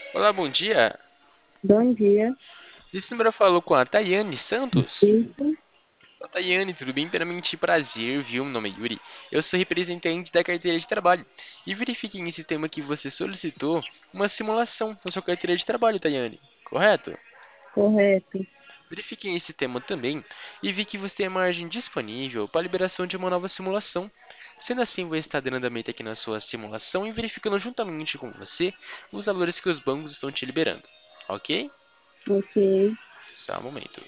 Olá, bom dia. Bom dia. Esse número falou com a Tayane Santos. Isso, Olá, Tayane, tudo bem? Primeiramente, prazer, viu? Meu nome é Yuri. Eu sou representante da carteira de trabalho. E verifiquei em sistema que você solicitou uma simulação da sua carteira de trabalho, Tayane. Correto? correto. Verifiquei em sistema também e vi que você tem margem disponível para a liberação de uma nova simulação. Sendo assim, vou estar dando andamento aqui na sua simulação e verificando juntamente com você os valores que os bancos estão te liberando. Ok? Ok. Só um momento.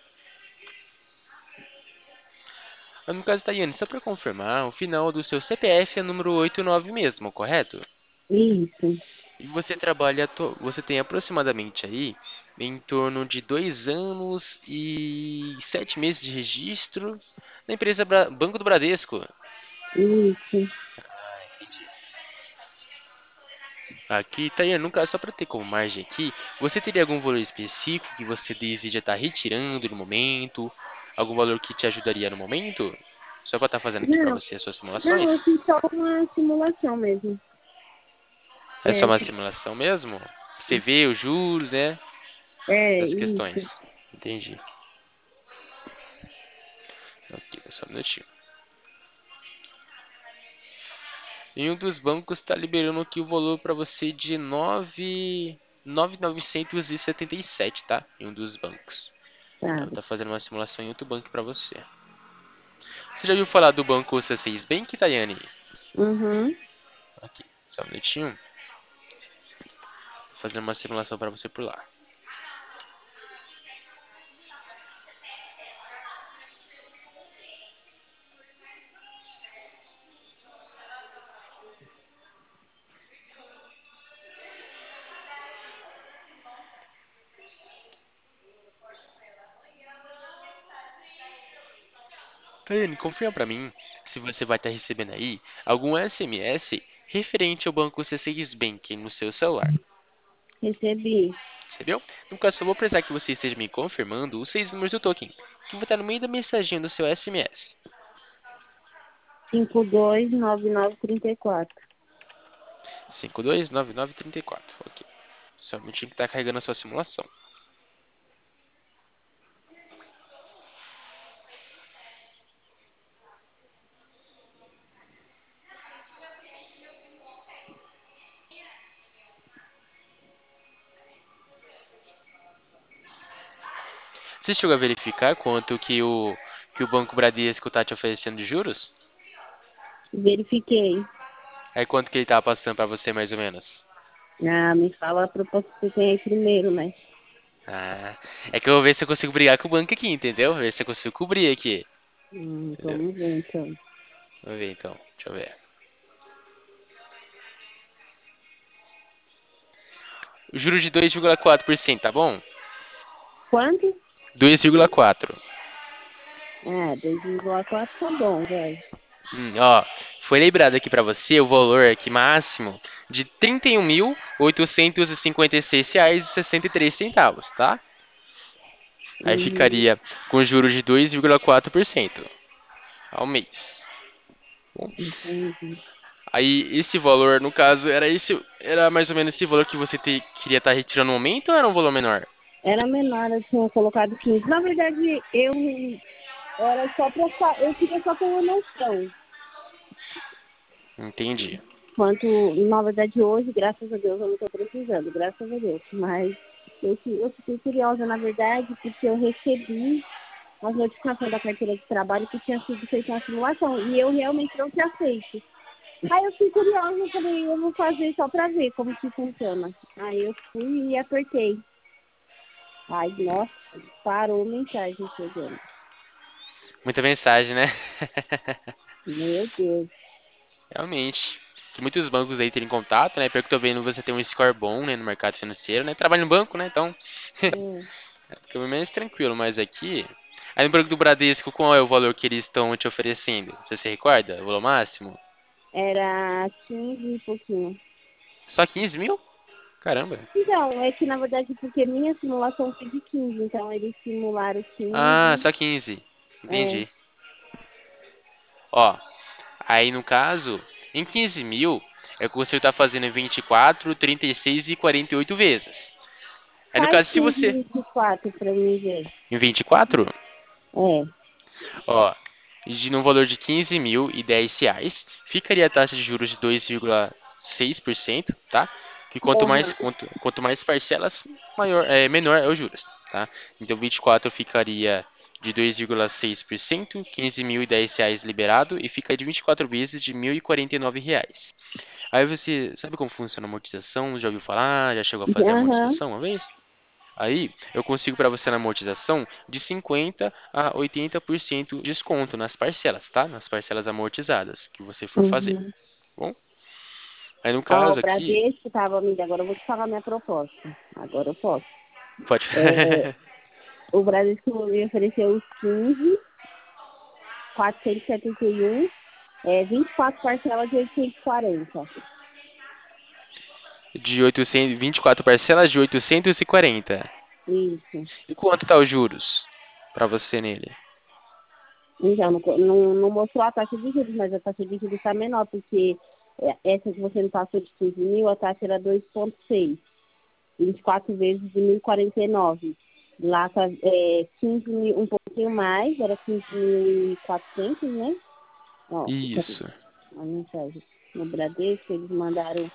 No caso, Tayane, só para confirmar, o final do seu CPF é número 89 mesmo, correto? Isso. E você trabalha, você tem aproximadamente aí em torno de 2 anos e 7 meses de registro na empresa Banco do Bradesco. Isso. Aqui, Tayane, no caso, só para ter como margem aqui, você teria algum valor específico que você deseja estar retirando no momento? Algum valor que te ajudaria no momento? Só para estar fazendo aqui para Não, você as suas não, eu simulações? fiz só uma simulação mesmo. É só É, uma simulação mesmo? Você vê os juros, né? Essas isso. questões. Entendi. Aqui, só um minutinho. E um dos bancos está liberando aqui o valor para você de 9.977, tá? Em um dos bancos. Tá. Ela tá fazendo uma simulação em outro banco para você. Você já ouviu falar do banco C6 Bank, Tayane? Uhum. Aqui, só um minutinho. Tô fazendo uma simulação para você por lá. Tayane, confirma para mim se você vai estar recebendo aí algum SMS referente ao banco C6 Bank no seu celular. Recebi. Recebeu? No caso, só vou precisar que você esteja me confirmando os 6 números do token, que vai estar no meio da mensaginha do seu SMS. 529934. 529934. Ok. Só um minutinho que está carregando a sua simulação. Você chegou a verificar quanto que o Banco Bradesco está te oferecendo de juros? Verifiquei. Aí quanto que ele estava passando para você mais ou menos? Ah, me fala a proposta que você tem aí primeiro, né? Ah, é que eu vou ver se eu consigo brigar com o banco aqui, entendeu? Ver se eu consigo cobrir aqui. Entendeu? Vamos ver então. Vamos ver então. Deixa eu ver. O juro de 2,4%, tá bom? Quanto? 2,4. Ah, 2,4 tá bom, vai. Ó, foi lembrado aqui pra você o valor aqui máximo de R$ 31.856,63, tá? Aí Uhum. ficaria com juros de 2,4% ao mês. Bom, Entendi. aí esse valor, no caso, era mais ou menos esse valor que você queria estar retirando no momento ou era um valor menor? Era menor, eu tinha colocado 15. Na verdade, eu era só pra. Eu queria só ter uma noção. Entendi. Quanto, na verdade, hoje, graças a Deus, eu não estou precisando, graças a Deus. Mas eu fiquei curiosa, na verdade, porque eu recebi as notificações da carteira de trabalho que tinha sido feita uma simulação. E eu realmente não tinha feito. Aí eu fiquei curiosa, eu falei, eu vou fazer só para ver como que funciona. Aí eu fui e apertei. Aí, nossa, parou a mensagem chegando. Muita mensagem, né? Meu Deus. Realmente. Que muitos bancos aí terem contato, né? Pelo que eu tô vendo, você tem um score bom, né, no mercado financeiro, né? Trabalha no banco, né? Então, Hum. fica bem mais tranquilo. Mas aqui, aí no banco do Bradesco, qual é o valor que eles estão te oferecendo? Você se recorda? O valor máximo? Era 15 e pouquinho. Só 15 mil? Caramba. Então, é que na verdade porque minha simulação foi de 15, então eles simularam Ah, 15. só 15. É, Entendi. Ó, aí no caso, em 15 mil, é que você está fazendo em 24, 36 e 48 vezes. Aí no Faz caso, se você 15,24 para mim ver. em 24, É. ó, no valor de R$ 15.010, ficaria a taxa de juros de 2,6%, tá? Que Porra. quanto mais parcelas, menor é os juros, tá? Então 24 ficaria de 2,6%, R$ 15.010 liberado e fica de 24 vezes de R$ 1.049. Aí você sabe como funciona a amortização? Já ouviu falar? Já chegou a fazer a Aham. amortização uma vez? Aí eu consigo para você na amortização de 50 a 80% de desconto nas parcelas, tá? Nas parcelas amortizadas que você for fazer. Uhum. Bom, aí no Ó, o caso aqui, Bradesco tava, amiga, agora eu vou te falar minha proposta. Agora eu posso. pode. É, o Bradesco me ofereceu os 15.471, 24 parcelas de 840. De 800, 24 parcelas de 840. Isso. E quanto tá os juros para você nele? Então, não mostrou a taxa de juros, mas a taxa de juros está menor, porque essa que você não passou de 15 mil, a taxa era 2,6. 24 vezes de 1.049. Lá tá 15 mil, um pouquinho mais, era 15.400, né? Ó, Isso. a mensagem no Bradesco, eles mandaram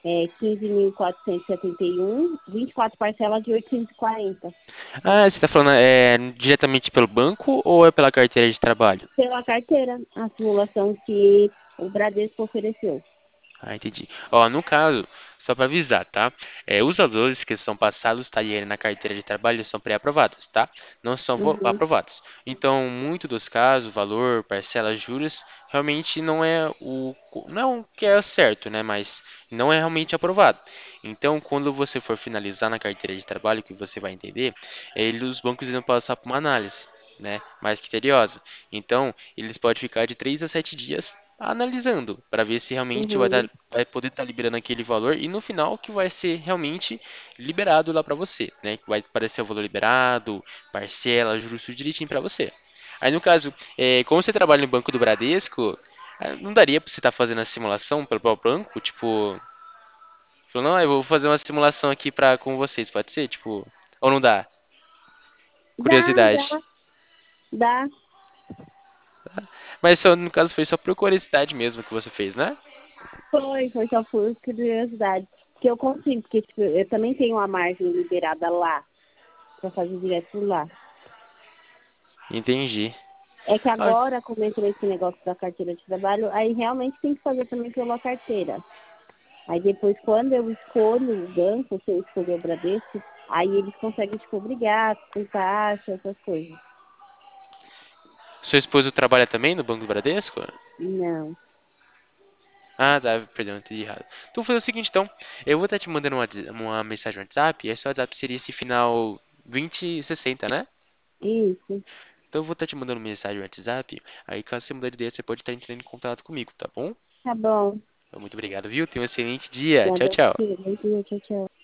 15.471, 24 parcelas de 840. Ah, você está falando diretamente pelo banco ou é pela carteira de trabalho? Pela carteira, a simulação que o Bradesco ofereceu. Ah, entendi. Ó, no caso, só para avisar, tá? Os valores que são passados, tá ali na carteira de trabalho, eles são pré-aprovados, tá? Não são Uhum, aprovados. Então, muito dos casos, valor, parcela, juros, realmente não é o que é certo, né? Mas não é realmente aprovado. Então, quando você for finalizar na carteira de trabalho, que você vai entender, os bancos irão passar por uma análise, né? Mais criteriosa. Então, eles podem ficar de 3 a 7 dias analisando para ver se realmente uhum, vai poder estar liberando aquele valor e no final que vai ser realmente liberado lá para você, né? Que vai aparecer o valor liberado, parcela, juros tudo direitinho para você. Aí no caso, como você trabalha no banco do Bradesco, não daria para você estar fazendo a simulação pelo próprio banco, tipo, falou, não, eu vou fazer uma simulação aqui com vocês, pode ser, tipo, ou não dá? Dá, Curiosidade. dá, dá. Mas só, no caso foi só por curiosidade mesmo que você fez, né? Foi só por curiosidade. Que eu consigo, porque tipo, eu também tenho uma margem liberada lá, para fazer direto lá. Entendi. É que Ah, agora, como entrou esse negócio da carteira de trabalho, aí realmente tem que fazer também pela carteira. Aí depois, quando eu escolho o banco, se eu escolher o Bradesco, aí eles conseguem, tipo, obrigar com taxa, essas coisas. sua esposa trabalha também no Banco do Bradesco? Não. Ah, tá, perdão, entendi errado. Então vou fazer o seguinte, então. Eu vou estar te mandando uma mensagem no WhatsApp, e esse WhatsApp seria esse final 2060, né? Isso. Então eu vou estar te mandando mensagem no WhatsApp, aí caso você mudar de ideia, você pode estar entrando em contato comigo, tá bom? Tá bom. Então, muito obrigado, viu? Tenha um excelente dia. Tchau, Obrigada a tchau. você. Bom dia, tchau, tchau.